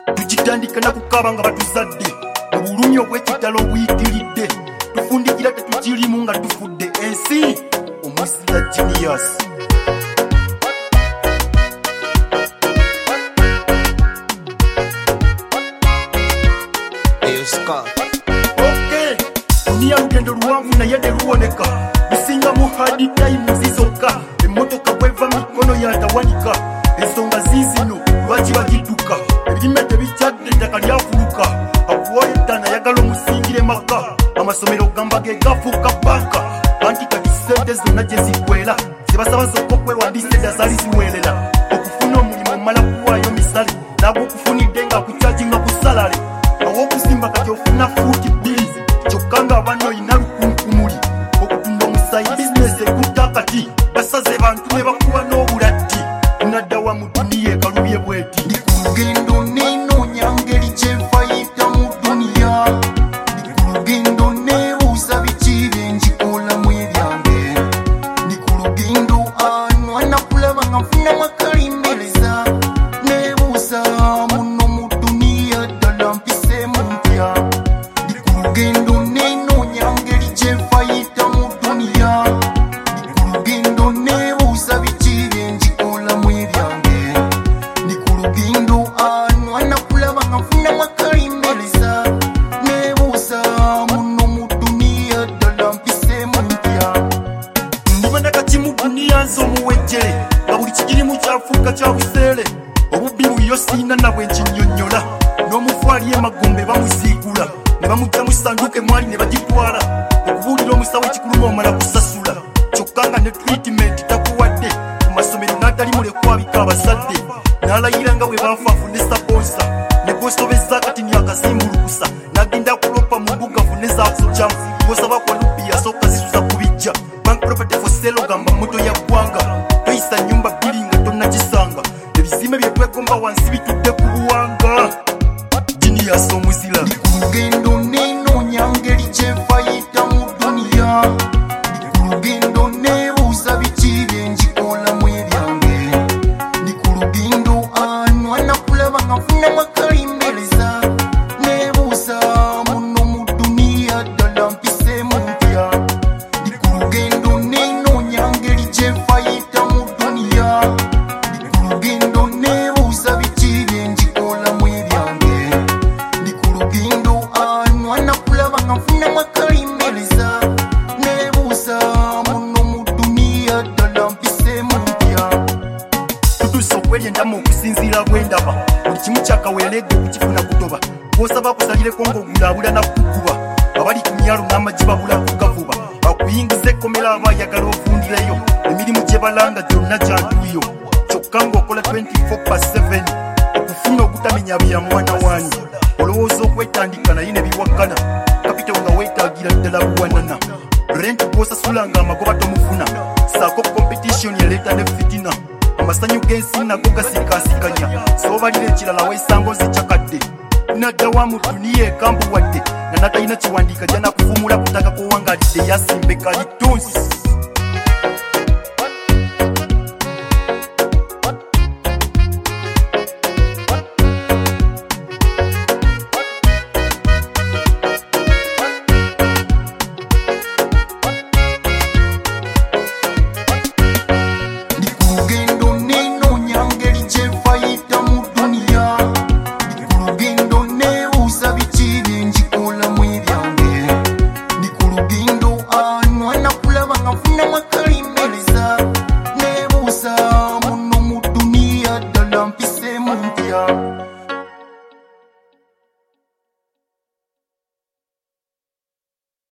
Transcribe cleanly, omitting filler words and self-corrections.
tukitandika na kukaba nga batuzadde obulumi obw'ekitalo obuyitiridde tufundikira tetukirimu nga tufudde ensi omwisira genius. Okay, dunia lugendo luwanvu naye teluwoneka lusinga mu hard time zizokka emmotoka bweva mikono yatawanika ensonga zizino lwaki bagidduka ebirime tebikyadde ettaka lyafuluka akuwoyeta nayagala omusingire maka amasomero gamba ge gafuuka banka anti kati sente zonna gye zikwera zibasaba zokka okwewandiisa edda zaali ziweerera okufuna omulimu omala kuwaayo misale nagwokufunidde nga kucajinga ku salale awokusimba kati ofuna fuuti bbiri kyokka nga abana oyina lukunkumuli okutunda omusayi bizinesi ekutta kati basaze bantu ne bakuba n'obulatti naddawa mu duniya ekalubye bweti ndi ku lugendo nenoonya ngeri kyenfayita mu duniya ndi ku lugendo neebuuza biki bye njikolamu ebyange ndi ku lugendo anakulaba nga nfunamu akalimbereza neebuuza muno mu duniya ddala mpiseemu mpya ndi ku lugendo nenoonya ngeri kyenfayita mu duniya ndi ku lugendo neebuuza biki bye njikolamu ebyange ndi ku lugendo anakulaba nga nfunamu akalimbereza neebuuza muno mu duniya ddala mpiseemu mpya ndibanda kati mu duniya nze omuwejjere nga buli kigirimu kyafuuka kya buseere obubbi buyo siina na bwe nkinyonnyola n'omufu ali emagombe bamuziigula ne bamugya mu sanduuke mwali ne bagitwala okubuulira omusawo ekikuluma omala kusasula kyokka nga ne treatment takuwadde ku masomero n'agali mulekwabika abazadde n'alayira nga bwe bafaafu ne saponsa ne gwosobezza kati nyakazimbulukusa n'agenda kulopa mu mbugavu ne zaafujamu gwosaba kwa lupi yasooka zisuza ku bijja bank property for sale ogamba moto ya ggwanga toyisa nnyumba bbiri nga tonnagisanga ebizime bye twegomba wansi bitudde ku buwanga genius omuzira ndi ku lugendo nenoonya ngeri kyenfayita mu duniya ndi ku lugendo neebuuza biki bye njikolamu ebyange ndi ku lugendo anakulaba nga nfunamu akalimbereza neebuuza muno mu duniya ddala mpiseemu mpya ndi ku lugendo nenoonya ngeri kyenfayita mu duniya ndi ku lugendo neebuuza biki bye njikolamu ebyange ndi ku lugendo anakulaba nga nfunamu akalimbereza neebuuza muno mu duniya ddala mpiseemu mpya tutuuse okweryendamu okusinziira bwendaba buli kimu kyakaweeredde okukifuna kutoba gwosaba kusalireko ng'ogulaabula nakukuba abali ku myalo n'amagi babula kugavuba akuyingiza ekkomera aba ayagala ofundireyo emirimu gye balanga gyonna gyantuyo kyokka ng'okola 24/7 okufuna ogutamenya bya mwana wanyi olowooza okwetandika naye ne biwaggana kapito nga weetaagira ddala buwanana renti gwosasula nga amagoba tomufuna saako competition yaleeta ne fitina amasanyu g'ensi nago gasikaasikanya soobalira ekirala weesanga ozikyakadde naddawa mu duniya ekambuwadde nga natalina kiwandiika jana kuvumula kutaka kuwangalidde yasimbe kalitunsi